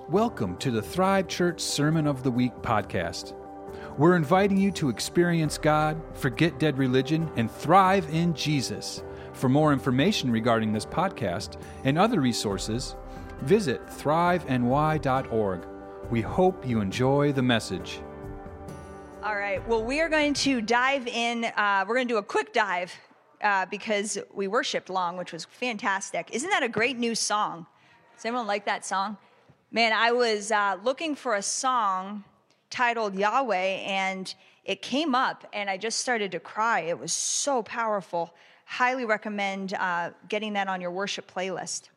Welcome to the Thrive Church Sermon of the Week podcast. We're inviting you to experience God, forget dead religion, and thrive in Jesus. For more information regarding this podcast and other resources, visit thriveny.org. We hope you enjoy the message. All right. Well, we are going to dive in. We're going to do a quick dive because we worshiped long, which was fantastic. Isn't that a great new song? Does anyone like that song? Man, I was looking for a song titled Yahweh, and it came up, and I just started to cry. It was so powerful. Highly recommend getting that on your worship playlist.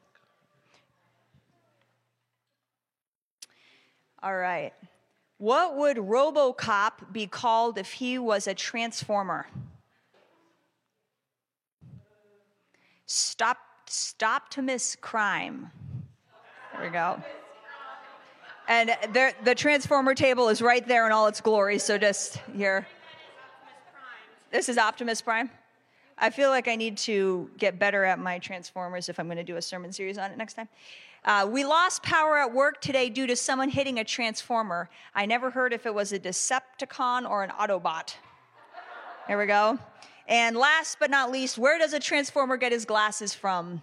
All right. What would RoboCop be called if he was a transformer? Stoptimus Crime. There we go. And the transformer table is right there in all its glory, so just here. This is Optimus Prime. I feel like I need to get better at my transformers if I'm going to do a sermon series on it next time. We lost power at work today due to someone hitting a transformer. I never heard if it was a Decepticon or an Autobot. There we go. And last but not least, where does a transformer get his glasses from?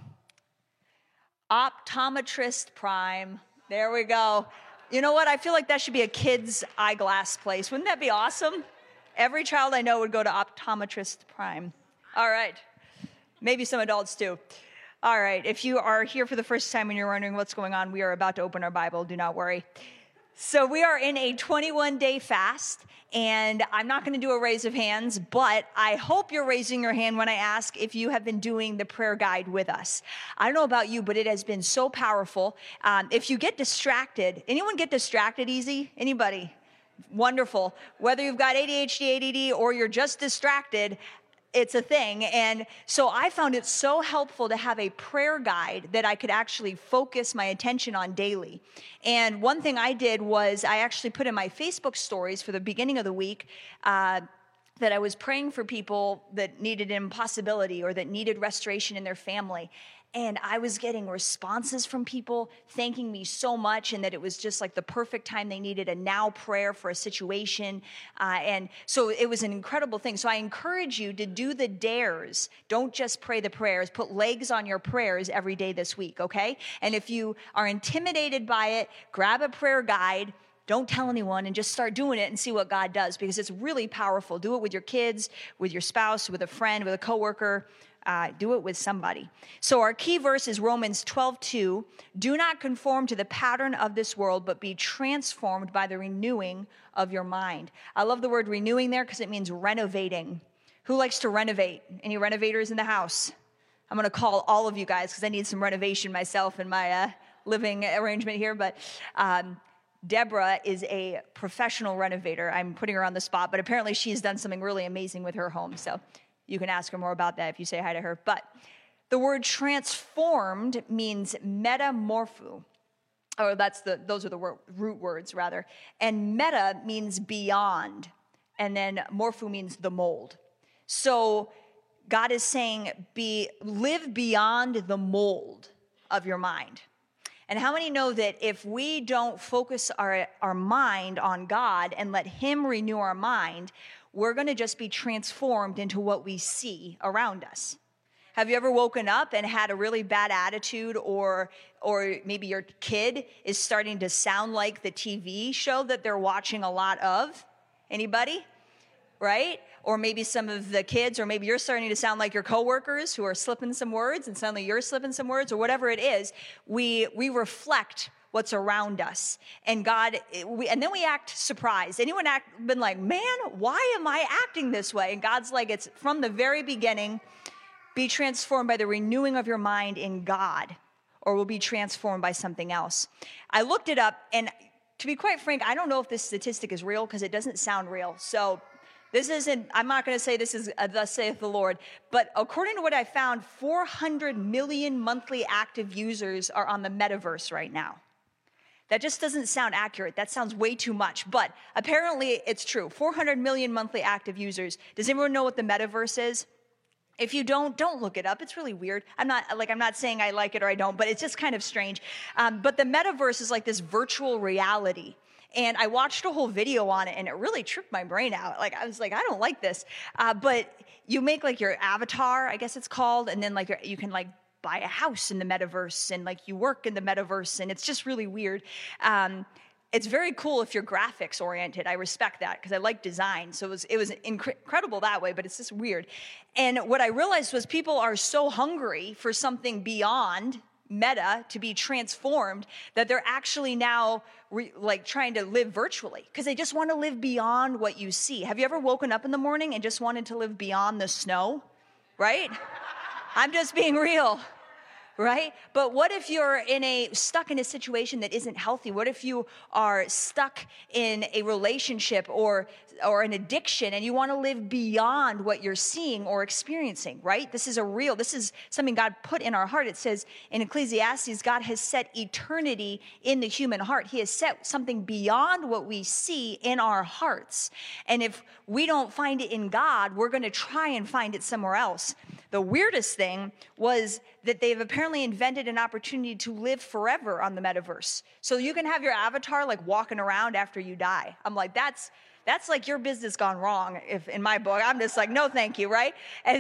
Optometrist Prime. There we go. You know what? I feel like that should be a kid's eyeglass place. Wouldn't that be awesome? Every child I know would go to Optometrist Prime. All right. Maybe some adults too. All right. If you are here for the first time and you're wondering what's going on, we are about to open our Bible. Do not worry. So we are in a 21-day fast, and I'm not going to do a raise of hands, but I hope you're raising your hand when I ask if you have been doing the prayer guide with us. I don't know about you, but it has been so powerful. If you get distracted, anyone get distracted easy? Anybody? Wonderful. Whether you've got ADHD, ADD, or you're just distracted, it's a thing. And so I found it so helpful to have a prayer guide that I could actually focus my attention on daily. And one thing I did was I actually put in my Facebook stories for the beginning of the week that I was praying for people that needed an impossibility or that needed restoration in their family. And I was getting responses from people thanking me so much, and that it was just like the perfect time they needed a now prayer for a situation. And so it was an incredible thing. So I encourage you to do the dares. Don't just pray the prayers. Put legs on your prayers every day this week, okay? And if you are intimidated by it, grab a prayer guide. Don't tell anyone and just start doing it and see what God does, because it's really powerful. Do it with your kids, with your spouse, with a friend, with a coworker. Do it with somebody. So our key verse is Romans 12:2. Do not conform to the pattern of this world, but be transformed by the renewing of your mind. I love the word renewing there because it means renovating. Who likes to renovate? Any renovators in the house? I'm going to call all of you guys because I need some renovation myself in my living arrangement here. But Deborah is a professional renovator. I'm putting her on the spot, but apparently she's done something really amazing with her home. So you can ask her more about that if you say hi to her. But the word transformed means metamorpho. Or those are the root words, rather. And meta means beyond. And then morpho means the mold. So God is saying, live beyond the mold of your mind. And how many know that if we don't focus our mind on God and let Him renew our mind, we're going to just be transformed into what we see around us? Have you ever woken up and had a really bad attitude, or maybe your kid is starting to sound like the TV show that they're watching a lot of? Anybody? Right? Or maybe some of the kids, or maybe you're starting to sound like your coworkers who are slipping some words, and suddenly you're slipping some words, or whatever it is. We reflect what's around us. And then we act surprised. Anyone been like, man, why am I acting this way? And God's like, it's from the very beginning. Be transformed by the renewing of your mind in God, or we'll be transformed by something else. I looked it up, and to be quite frank, I don't know if this statistic is real because it doesn't sound real. So I'm not going to say this is thus saith the Lord, but according to what I found, 400 million monthly active users are on the metaverse right now. That just doesn't sound accurate. That sounds way too much, but apparently it's true. 400 million monthly active users. Does anyone know what the metaverse is? If you don't look it up. It's really weird. I'm not saying I like it or I don't, but it's just kind of strange. But the metaverse is like this virtual reality. And I watched a whole video on it, and it really tripped my brain out. Like, I was like, I don't like this. But you make like your avatar, I guess it's called, and then like you can like buy a house in the metaverse, and like you work in the metaverse, and it's just really weird. It's very cool if you're graphics oriented. I respect that because I like design. So it was incredible that way, but it's just weird. And what I realized was people are so hungry for something beyond meta to be transformed that they're actually now like trying to live virtually because they just want to live beyond what you see. Have you ever woken up in the morning and just wanted to live beyond the snow? Right? I'm just being real. Right? But what if you're stuck in a situation that isn't healthy? What if you are stuck in a relationship or an addiction and you want to live beyond what you're seeing or experiencing, right? This is something God put in our heart. It says in Ecclesiastes, God has set eternity in the human heart. He has set something beyond what we see in our hearts. And if we don't find it in God, we're going to try and find it somewhere else. The weirdest thing was that they've apparently invented an opportunity to live forever on the metaverse. So you can have your avatar like walking around after you die. I'm like, that's like your business gone wrong. If in my book, I'm just like, no, thank you, right? And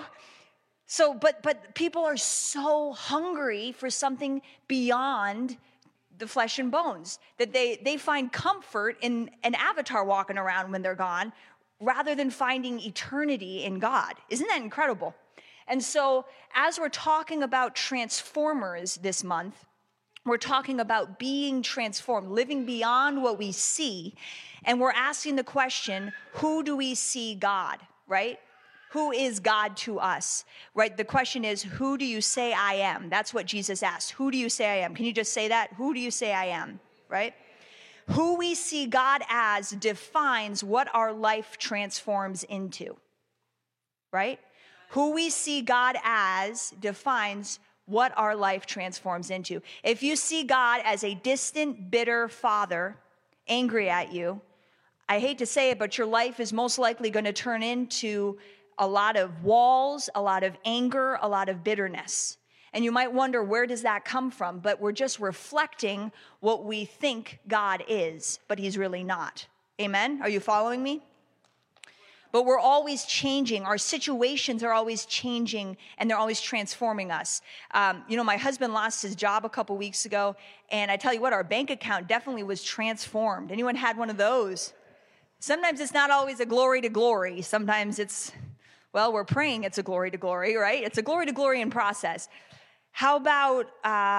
but people are so hungry for something beyond the flesh and bones that they find comfort in an avatar walking around when they're gone rather than finding eternity in God. Isn't that incredible? And so as we're talking about transformers this month, we're talking about being transformed, living beyond what we see. And we're asking the question, who do we see God, right? Who is God to us, right? The question is, who do you say I am? That's what Jesus asked. Who do you say I am? Can you just say that? Who do you say I am, right? Who we see God as defines what our life transforms into, right? Who we see God as defines what our life transforms into. If you see God as a distant, bitter father, angry at you, I hate to say it, but your life is most likely going to turn into a lot of walls, a lot of anger, a lot of bitterness. And you might wonder, where does that come from? But we're just reflecting what we think God is, but he's really not. Amen? Are you following me? But we're always changing. Our situations are always changing, and they're always transforming us. My husband lost his job a couple weeks ago, and I tell you what, our bank account definitely was transformed. Anyone had one of those? Sometimes it's not always a glory to glory. Sometimes it's, we're praying it's a glory to glory, right? It's a glory to glory in process. How about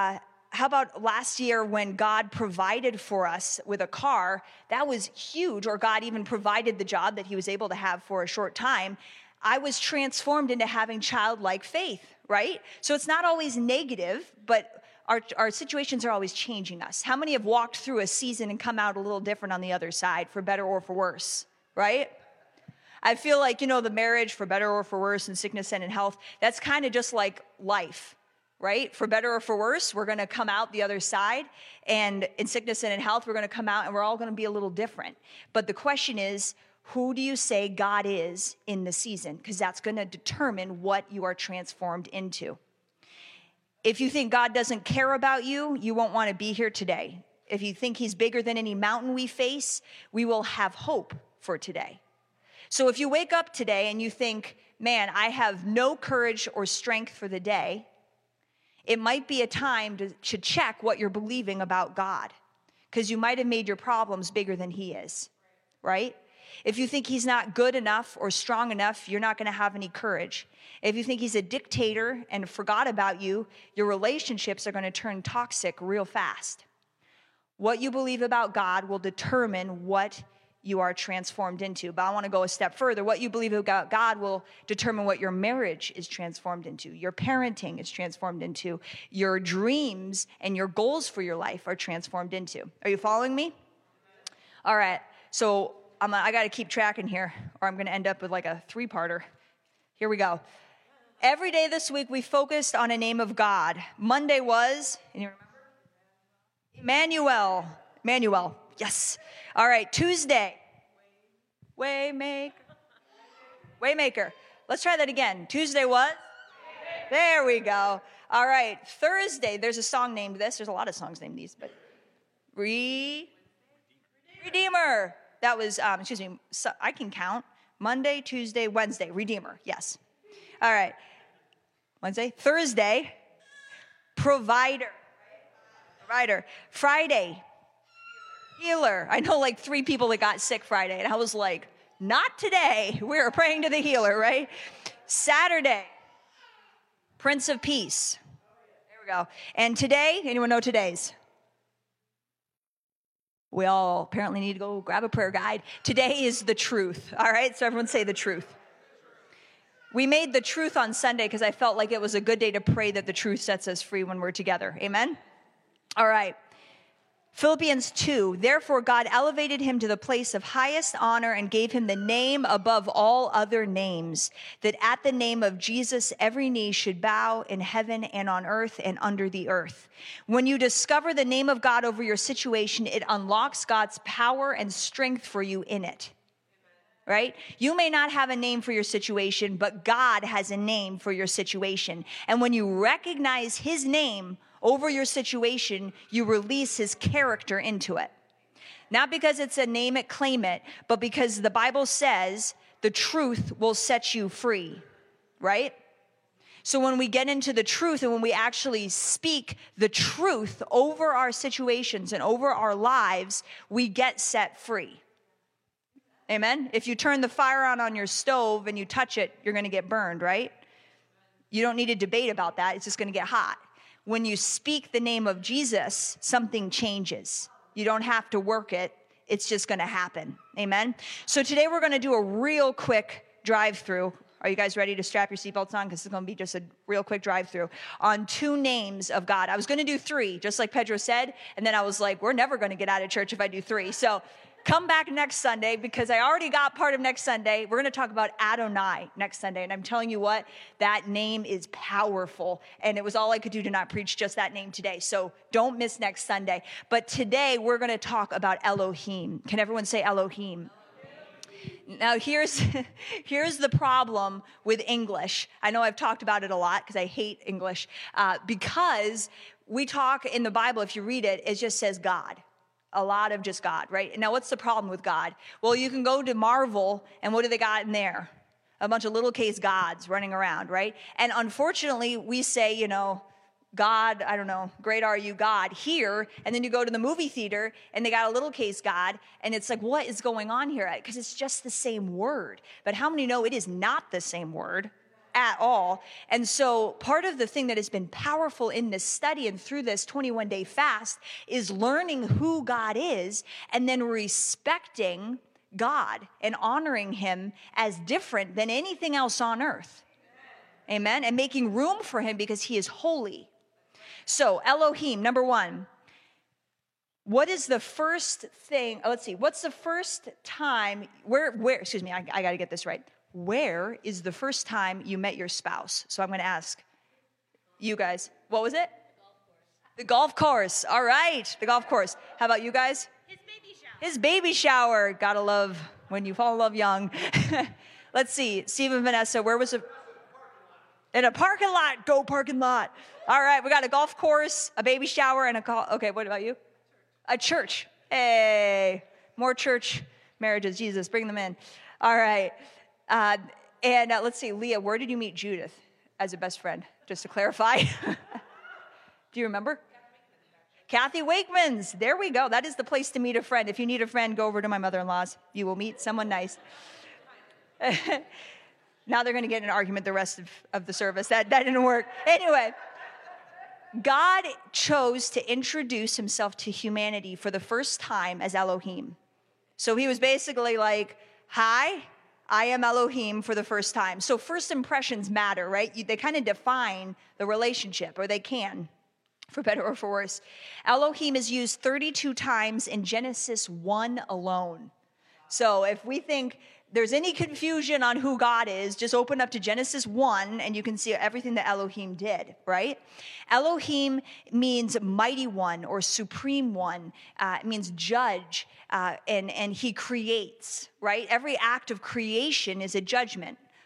last year when God provided for us with a car? That was huge. Or God even provided the job that he was able to have for a short time. I was transformed into having childlike faith, right? So it's not always negative, but our situations are always changing us. How many have walked through a season and come out a little different on the other side, for better or for worse, right? I feel like, the marriage, for better or for worse, and sickness and in health, that's kind of just like life. Right? For better or for worse, we're going to come out the other side. And in sickness and in health, we're going to come out and we're all going to be a little different. But the question is, who do you say God is in the season? Because that's going to determine what you are transformed into. If you think God doesn't care about you, you won't want to be here today. If you think he's bigger than any mountain we face, we will have hope for today. So if you wake up today and you think, man, I have no courage or strength for the day, it might be a time to check what you're believing about God, because you might have made your problems bigger than he is, right? If you think he's not good enough or strong enough, you're not going to have any courage. If you think he's a dictator and forgot about you, your relationships are going to turn toxic real fast. What you believe about God will determine what you are transformed into. But I want to go a step further. What you believe about God will determine what your marriage is transformed into, your parenting is transformed into, your dreams and your goals for your life are transformed into. Are you following me? All right. So I got to keep tracking here, or I'm going to end up with like a 3-parter. Here we go. Every day this week, we focused on a name of God. Monday was, can you remember? Emmanuel. Yes. All right. Tuesday. Waymaker. Let's try that again. Tuesday was? There we go. All right. Thursday, there's a song named this. There's a lot of songs named these, but Redeemer. That was, so I can count. Monday, Tuesday, Wednesday, Redeemer. Yes. All right. Wednesday. Thursday, Provider. Friday, Healer. I know like 3 people that got sick Friday, and I was like, not today. We are praying to the healer, right? Saturday, Prince of Peace. There we go. And today, anyone know today's? We all apparently need to go grab a prayer guide. Today is the truth. All right, so everyone say the truth. We made the truth on Sunday because I felt like it was a good day to pray that the truth sets us free when we're together. Amen? All right. Philippians 2, therefore God elevated him to the place of highest honor and gave him the name above all other names, that at the name of Jesus every knee should bow in heaven and on earth and under the earth. When you discover the name of God over your situation, it unlocks God's power and strength for you in it. Right? You may not have a name for your situation, but God has a name for your situation. And when you recognize his name over your situation, you release his character into it. Not because it's a name it, claim it, but because the Bible says the truth will set you free, right? So when we get into the truth and when we actually speak the truth over our situations and over our lives, we get set free. Amen? If you turn the fire on your stove and you touch it, you're going to get burned, right? You don't need to debate about that. It's just going to get hot. When you speak the name of Jesus, something changes. You don't have to work it. It's just going to happen. Amen? So today we're going to do a real quick drive-through. Are you guys ready to strap your seatbelts on? Because it's going to be just a real quick drive-through on 2 names of God. I was going to do 3, just like Pedro said. And then I was like, we're never going to get out of church if I do 3. So come back next Sunday because I already got part of next Sunday. We're going to talk about Adonai next Sunday. And I'm telling you what, that name is powerful. And it was all I could do to not preach just that name today. So don't miss next Sunday. But today we're going to talk about Elohim. Can everyone say Elohim? Now, here's the problem with English. I know I've talked about it a lot because I hate English. Because we talk in the Bible, if you read it, it just says God. A lot of just God, right? Now, what's the problem with God? Well, you can go to Marvel, and what do they got in there? A bunch of little case gods running around, right? And unfortunately, we say, God, I don't know, great are you, God, here. And then you go to the movie theater, and they got a little case God, and it's like, what is going on here? Because it's just the same word. But how many know it is not the same word at all? And so part of the thing that has been powerful in this study and through this 21-day fast is learning who God is and then respecting God and honoring him as different than anything else on earth. Amen. And making room for him because he is holy. So Elohim, number 1. What is the first thing? Let's see. What's the first time excuse me, I got to get this right. Where is the first time you met your spouse? So I'm going to ask you guys. What was it? The golf course. All right. The golf course. How about you guys? His baby shower. Gotta love when you fall in love young. Let's see. Steve and Vanessa, where was it? In a parking lot. Go parking lot. All right. We got a golf course, a baby shower, and okay, what about you? A church. Hey. More church marriages. Jesus, bring them in. All right. And let's see, Leah, where did you meet Judith as a best friend? Just to clarify. Do you remember? Kathy Wakeman's. There we go. That is the place to meet a friend. If you need a friend, go over to my mother-in-law's. You will meet someone nice. Now they're going to get in an argument the rest of the service. That didn't work. Anyway, God chose to introduce himself to humanity for the first time as Elohim. So he was basically like, hi, I am Elohim for the first time. So first impressions matter, right? They kind of define the relationship, or they can, for better or for worse. Elohim is used 32 times in Genesis 1 alone. So if we think there's any confusion on who God is, just open up to Genesis 1 and you can see everything that Elohim did, right? Elohim means mighty one or supreme one. It means judge, and he creates, right? Every act of creation is a judgment.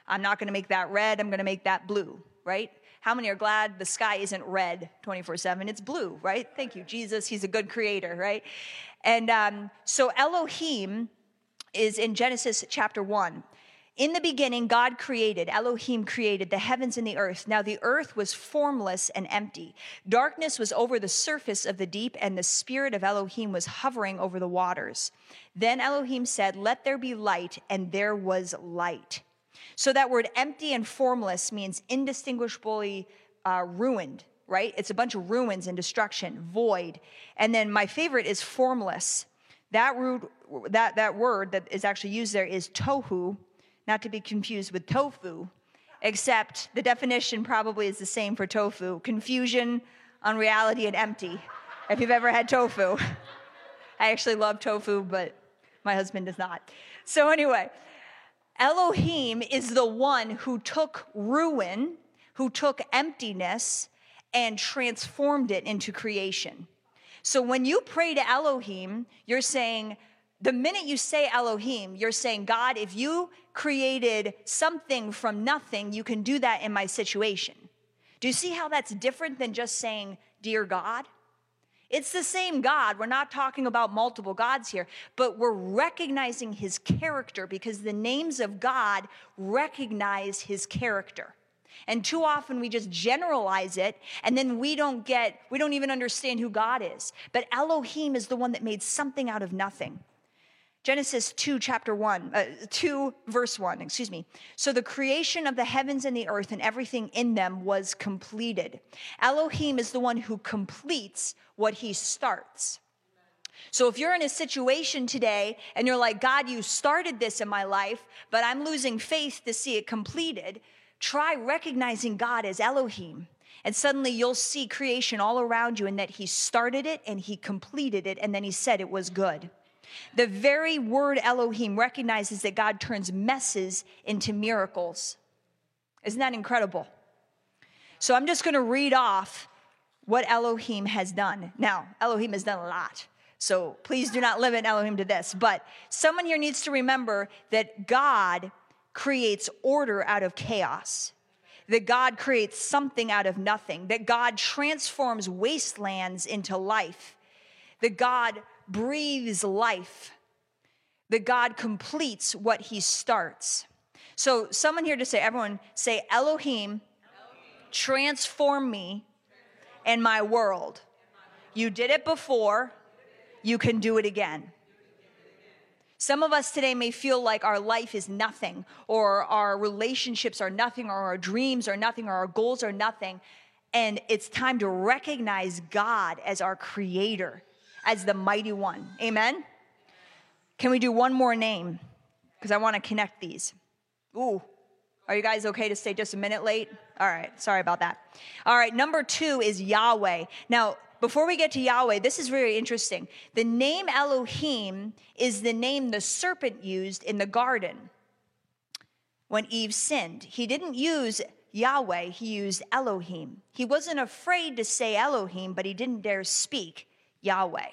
I'm not going to make that red. I'm going to make that blue, right? How many are glad the sky isn't red 24/7? It's blue, right? Thank you, Jesus. He's a good creator, right? And so Elohim is in Genesis chapter 1. In the beginning, God created, Elohim created the heavens and the earth. Now the earth was formless and empty. Darkness was over the surface of the deep, and the spirit of Elohim was hovering over the waters. Then Elohim said, "Let there be light," and there was light. So that word empty and formless means indistinguishably ruined, right? It's a bunch of ruins and destruction, void. And then my favorite is formless. That word that is actually used there is tohu, not to be confused with tofu, except the definition probably is the same for tofu: confusion, unreality, and empty. If you've ever had tofu. I actually love tofu, but my husband does not. So anyway, Elohim is the one who took ruin, who took emptiness, and transformed it into creation. So when you pray to Elohim, you're saying, the minute you say Elohim, you're saying, God, if you created something from nothing, you can do that in my situation. Do you see how that's different than just saying, dear God? It's the same God. We're not talking about multiple gods here, but we're recognizing his character because the names of God recognize his character. And too often we just generalize it, and then we don't even understand who God is. But Elohim is the one that made something out of nothing. Genesis 2, verse 1. So the creation of the heavens and the earth and everything in them was completed. Elohim is the one who completes what he starts. So if you're in a situation today and you're like, God, you started this in my life, but I'm losing faith to see it completed, try recognizing God as Elohim. And suddenly you'll see creation all around you and that he started it and he completed it, and then he said it was good. The very word Elohim recognizes that God turns messes into miracles. Isn't that incredible? So I'm just going to read off what Elohim has done. Now, Elohim has done a lot, so please do not limit Elohim to this. But someone here needs to remember that God creates order out of chaos, that God creates something out of nothing, that God transforms wastelands into life, that God breathes life, that God completes what he starts. So someone here to say, everyone say, Elohim, transform me and my world. You did it before, you can do it again. Some of us today may feel like our life is nothing, or our relationships are nothing, or our dreams are nothing, or our goals are nothing. And it's time to recognize God as our creator, as the mighty one. Amen? Can we do one more name? Because I want to connect these. Ooh, are you guys okay to stay just a minute late? All right, sorry about that. All right, number 2 is Yahweh. Now, before we get to Yahweh, this is very interesting. The name Elohim is the name the serpent used in the garden when Eve sinned. He didn't use Yahweh, he used Elohim. He wasn't afraid to say Elohim, but he didn't dare speak Yahweh.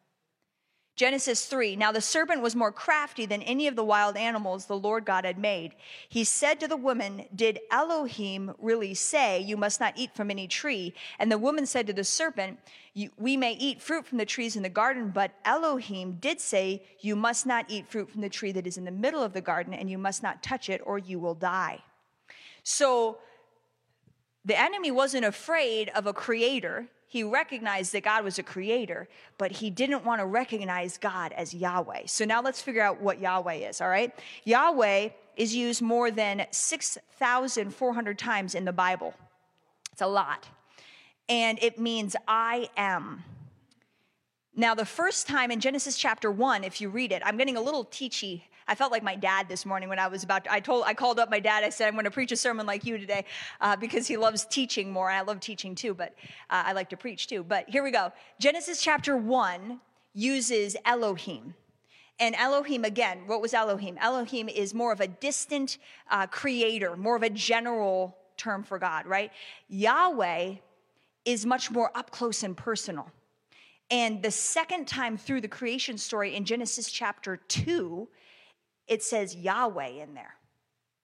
Genesis 3, now the serpent was more crafty than any of the wild animals the Lord God had made. He said to the woman, did Elohim really say, you must not eat from any tree? And the woman said to the serpent, we may eat fruit from the trees in the garden, but Elohim did say, you must not eat fruit from the tree that is in the middle of the garden, and you must not touch it, or you will die. So the enemy wasn't afraid of a creator. He recognized that God was a creator, but he didn't want to recognize God as Yahweh. So now let's figure out what Yahweh is, all right? Yahweh is used more than 6,400 times in the Bible. It's a lot. And it means I am. Now, the first time in Genesis chapter 1, if you read it, I'm getting a little teachy. I felt like my dad this morning when I was about to, I called up my dad. I said, I'm going to preach a sermon like you today because he loves teaching more. I love teaching too, but I like to preach too. But here we go. Genesis chapter 1 uses Elohim. And Elohim, again, what was Elohim? Elohim is more of a distant creator, more of a general term for God, right? Yahweh is much more up close and personal. And the second time through the creation story in Genesis chapter 2, it says Yahweh in there.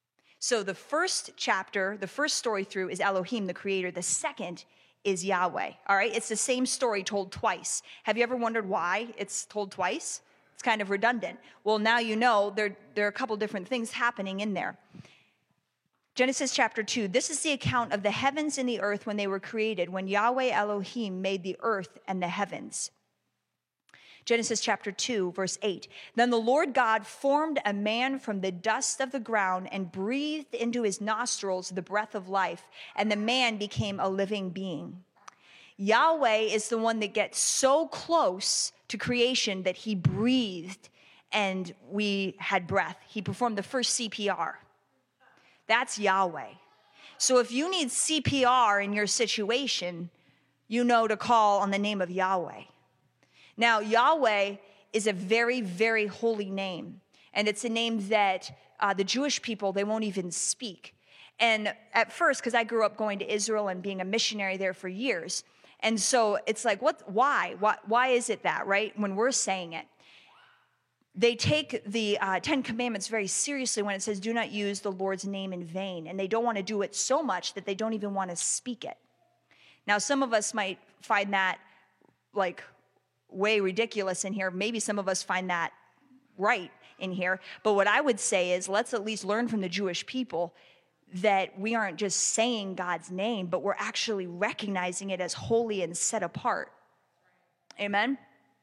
So the first chapter, the first story through is Elohim, the creator. The second is Yahweh, all right? It's the same story told twice. Have you ever wondered why it's told twice? It's kind of redundant. Well, now you know there are a couple different things happening in there. Genesis chapter 2, this is the account of the heavens and the earth when they were created, when Yahweh Elohim made the earth and the heavens. Genesis chapter 2, verse 8. Then the Lord God formed a man from the dust of the ground and breathed into his nostrils the breath of life, and the man became a living being. Yahweh is the one that gets so close to creation that he breathed and we had breath. He performed the first CPR. That's Yahweh. So if you need CPR in your situation, you know to call on the name of Yahweh. Now, Yahweh is a very, very holy name. And it's a name that the Jewish people, they won't even speak. And at first, because I grew up going to Israel and being a missionary there for years. And so it's like, why? Why is it that, right? When we're saying it. They take the 10 Commandments very seriously when it says, do not use the Lord's name in vain. And they don't want to do it so much that they don't even want to speak it. Now, some of us might find that like way ridiculous in here. Maybe some of us find that right in here. But what I would say is let's at least learn from the Jewish people that we aren't just saying God's name, but we're actually recognizing it as holy and set apart. Amen?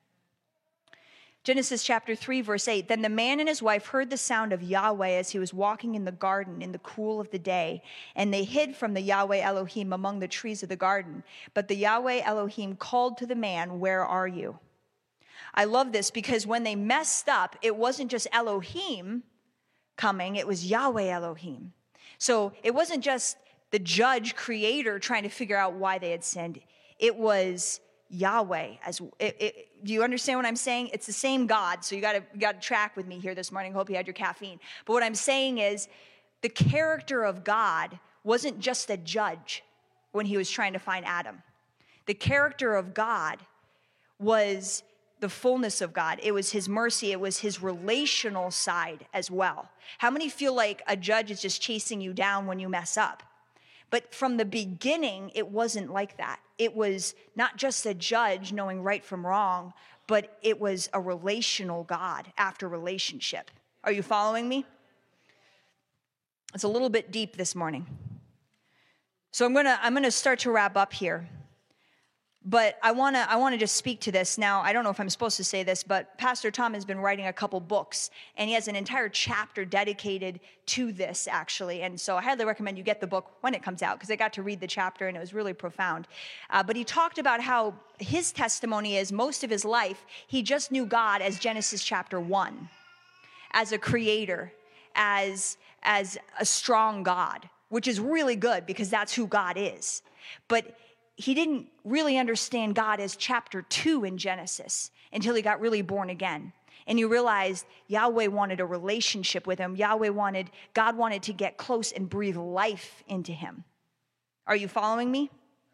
Genesis chapter 3, verse 8, then the man and his wife heard the sound of Yahweh as he was walking in the garden in the cool of the day, and they hid from the Yahweh Elohim among the trees of the garden. But the Yahweh Elohim called to the man, where are you? I love this because when they messed up, it wasn't just Elohim coming, it was Yahweh Elohim. So it wasn't just the judge creator trying to figure out why they had sinned. It was Yahweh. Do you understand what I'm saying? It's the same God. So you got to track with me here this morning. Hope you had your caffeine. But what I'm saying is the character of God wasn't just a judge when he was trying to find Adam. The character of God was the fullness of God. It was his mercy. It was his relational side as well. How many feel like a judge is just chasing you down when you mess up? But from the beginning, it wasn't like that. It was not just a judge knowing right from wrong, but it was a relational God after relationship. Are you following me? It's a little bit deep this morning. So I'm gonna start to wrap up here. But I wanna just speak to this. Now, I don't know if I'm supposed to say this, but Pastor Tom has been writing a couple books, and he has an entire chapter dedicated to this, actually. And so I highly recommend you get the book when it comes out, because I got to read the chapter, and it was really profound. But he talked about how his testimony is most of his life, he just knew God as Genesis chapter 1, as a creator, as a strong God, which is really good, because that's who God is. But he didn't really understand God as chapter 2 in Genesis until he got really born again. And he realized Yahweh wanted a relationship with him. God wanted to get close and breathe life into him. Are you following me?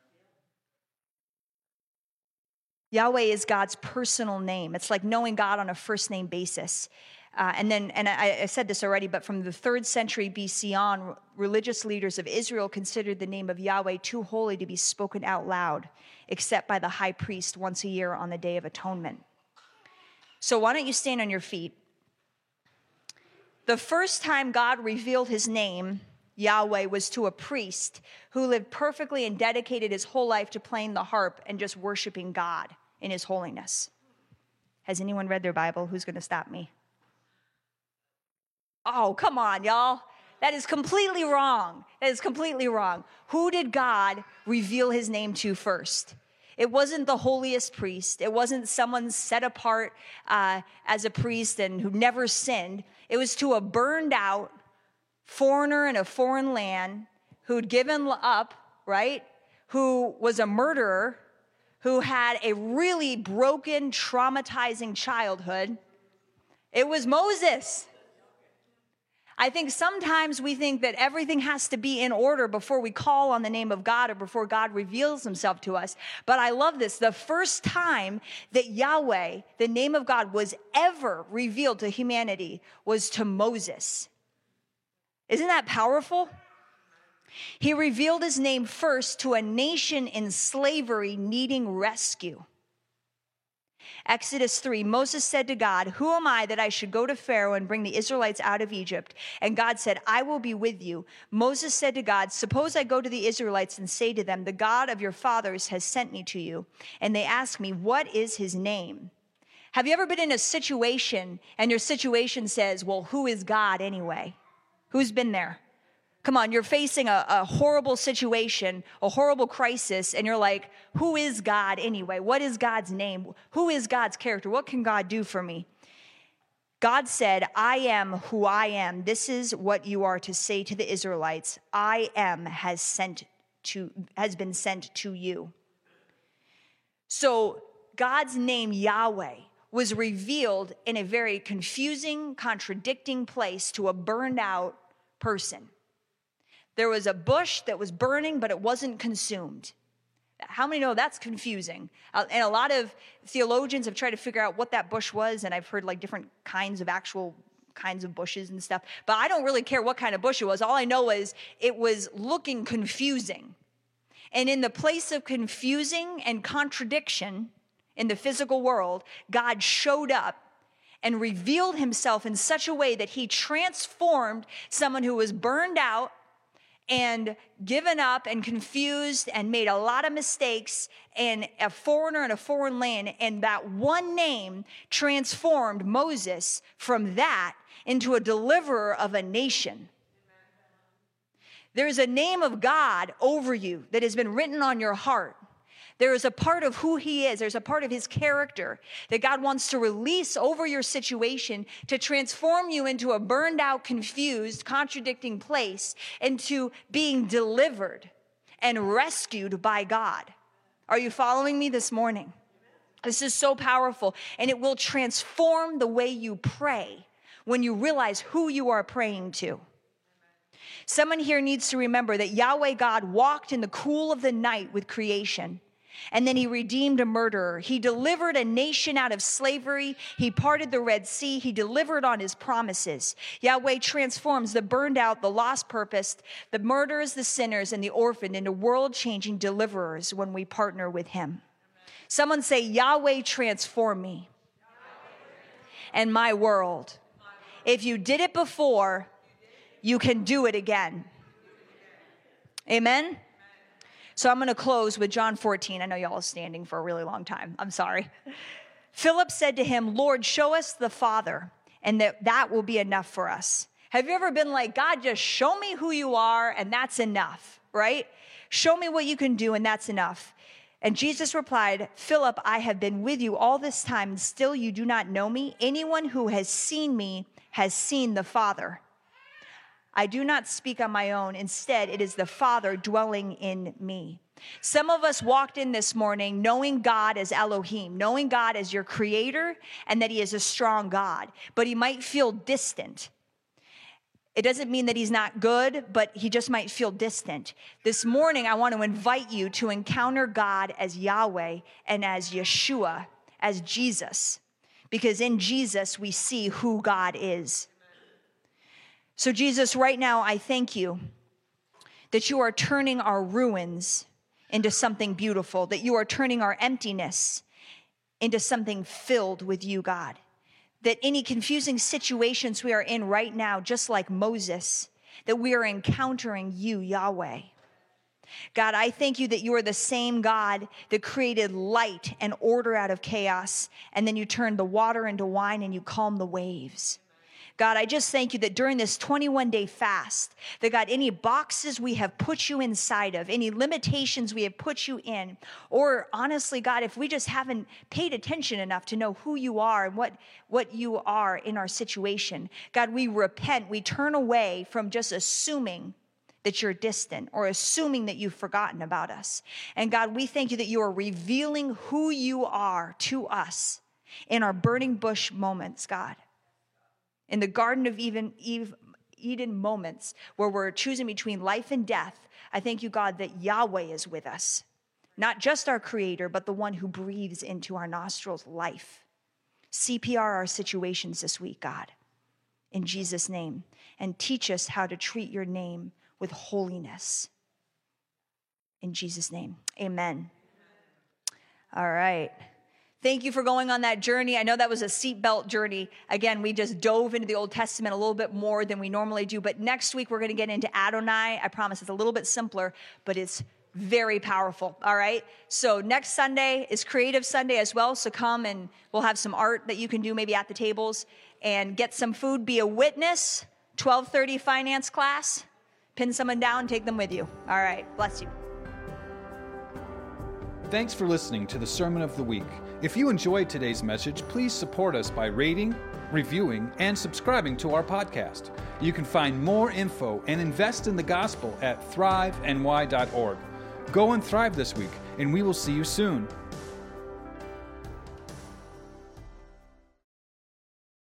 Yahweh is God's personal name. It's like knowing God on a first name basis. And I said this already, but from the 3rd century BC on, religious leaders of Israel considered the name of Yahweh too holy to be spoken out loud, except by the high priest once a year on the Day of Atonement. So why don't you stand on your feet? The first time God revealed his name, Yahweh, was to a priest who lived perfectly and dedicated his whole life to playing the harp and just worshiping God in his holiness. Has anyone read their Bible? Who's going to stop me? Oh, come on, y'all. That is completely wrong. That is completely wrong. Who did God reveal his name to first? It wasn't the holiest priest. It wasn't someone set apart as a priest and who never sinned. It was to a burned out foreigner in a foreign land who'd given up, right? Who was a murderer, who had a really broken, traumatizing childhood. It was Moses. I think sometimes we think that everything has to be in order before we call on the name of God or before God reveals himself to us. But I love this. The first time that Yahweh, the name of God, was ever revealed to humanity was to Moses. Isn't that powerful? He revealed his name first to a nation in slavery needing rescue. Exodus 3, Moses said to God, "Who am I that I should go to Pharaoh and bring the Israelites out of Egypt?" And God said, "I will be with you." Moses said to God, "Suppose I go to the Israelites and say to them, 'The God of your fathers has sent me to you.' And they ask me, 'What is his name?'" Have you ever been in a situation and your situation says, "Well, who is God anyway?" Who's been there? Come on, you're facing a horrible situation, a horrible crisis, and you're like, who is God anyway? What is God's name? Who is God's character? What can God do for me? God said, "I am who I am. This is what you are to say to the Israelites. I am has been sent to you." So God's name, Yahweh, was revealed in a very confusing, contradicting place to a burned out person. There was a bush that was burning, but it wasn't consumed. How many know that's confusing? And a lot of theologians have tried to figure out what that bush was, and I've heard like different kinds of bushes and stuff. But I don't really care what kind of bush it was. All I know is it was looking confusing. And in the place of confusing and contradiction in the physical world, God showed up and revealed himself in such a way that he transformed someone who was burned out and given up and confused and made a lot of mistakes, and a foreigner in a foreign land. And that one name transformed Moses from that into a deliverer of a nation. There's a name of God over you that has been written on your heart. There is a part of who he is. There's a part of his character that God wants to release over your situation to transform you into a burned out, confused, contradicting place, into being delivered and rescued by God. Are you following me this morning? This is so powerful, and it will transform the way you pray when you realize who you are praying to. Someone here needs to remember that Yahweh God walked in the cool of the night with creation. And then he redeemed a murderer. He delivered a nation out of slavery. He parted the Red Sea. He delivered on his promises. Yahweh transforms the burned out, the lost purposed, the murderers, the sinners, and the orphaned into world-changing deliverers when we partner with him. Someone say, "Yahweh, transform me and my world." If you did it before, you can do it again. Amen? So I'm going to close with John 14. I know y'all are standing for a really long time. I'm sorry. Philip said to him, "Lord, show us the Father, and that will be enough for us." Have you ever been like, "God, just show me who you are, and that's enough," right? Show me what you can do, and that's enough. And Jesus replied, "Philip, I have been with you all this time, and still you do not know me. Anyone who has seen me has seen the Father. I do not speak on my own. Instead, it is the Father dwelling in me." Some of us walked in this morning knowing God as Elohim, knowing God as your creator, and that he is a strong God, but he might feel distant. It doesn't mean that he's not good, but he just might feel distant. This morning, I want to invite you to encounter God as Yahweh and as Yeshua, as Jesus, because in Jesus, we see who God is. So Jesus, right now, I thank you that you are turning our ruins into something beautiful, that you are turning our emptiness into something filled with you, God. That any confusing situations we are in right now, just like Moses, that we are encountering you, Yahweh. God, I thank you that you are the same God that created light and order out of chaos, and then you turned the water into wine and you calmed the waves. God, I just thank you that during this 21-day fast, that God, any boxes we have put you inside of, any limitations we have put you in, or honestly, God, if we just haven't paid attention enough to know who you are and what you are in our situation, God, we repent, we turn away from just assuming that you're distant or assuming that you've forgotten about us. And God, we thank you that you are revealing who you are to us in our burning bush moments, God. In the Garden of Eden moments where we're choosing between life and death, I thank you, God, that Yahweh is with us. Not just our creator, but the one who breathes into our nostrils life. CPR our situations this week, God. in Jesus' name, and teach us how to treat your name with holiness. In Jesus' name, amen. All right. Thank you for going on that journey. I know that was a seatbelt journey. Again, we just dove into the Old Testament a little bit more than we normally do. But next week, we're going to get into Adonai. I promise it's a little bit simpler, but it's very powerful. All right. So next Sunday is Creative Sunday as well. So come and we'll have some art that you can do maybe at the tables and get some food, be a witness. 12:30 finance class. Pin someone down, take them with you. All right. Bless you. Thanks for listening to the Sermon of the Week. If you enjoyed today's message, please support us by rating, reviewing, and subscribing to our podcast. You can find more info and invest in the gospel at thriveny.org. Go and thrive this week, and we will see you soon.